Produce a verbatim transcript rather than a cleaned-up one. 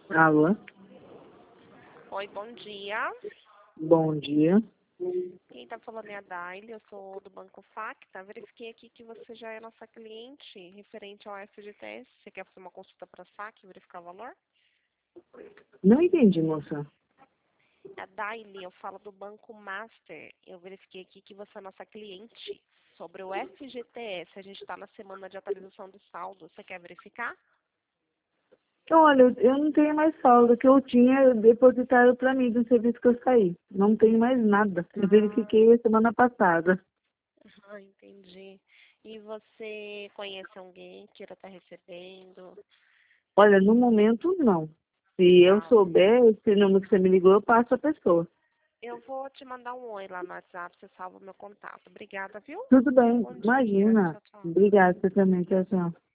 Alô? Oi, bom dia. Bom dia. Quem está falando é a Daile, eu sou do Banco Facta. Verifiquei aqui que você já é nossa cliente referente ao F G T S. Você quer fazer uma consulta para saque e verificar o valor? Não entendi, moça. A Daile, eu falo do Banco Master. Eu verifiquei aqui que você é nossa cliente sobre o F G T S. A gente está na semana de atualização do saldo. Você quer verificar? Olha, eu eu não tenho mais saldo. O que eu tinha, depositaram para mim do serviço que eu saí. Não tenho mais nada. Eu Ah, verifiquei semana passada. ah, entendi. E você conhece alguém que irá estar recebendo? Olha, no momento, não. Se eu Tá. souber esse número que você me ligou, eu passo a pessoa. Eu vou te mandar um oi lá no WhatsApp, você salva o meu contato. Obrigada, viu? Tudo bem, Bom dia. imagina. Tchau, tchau. Obrigada, você também. Tchau, tchau.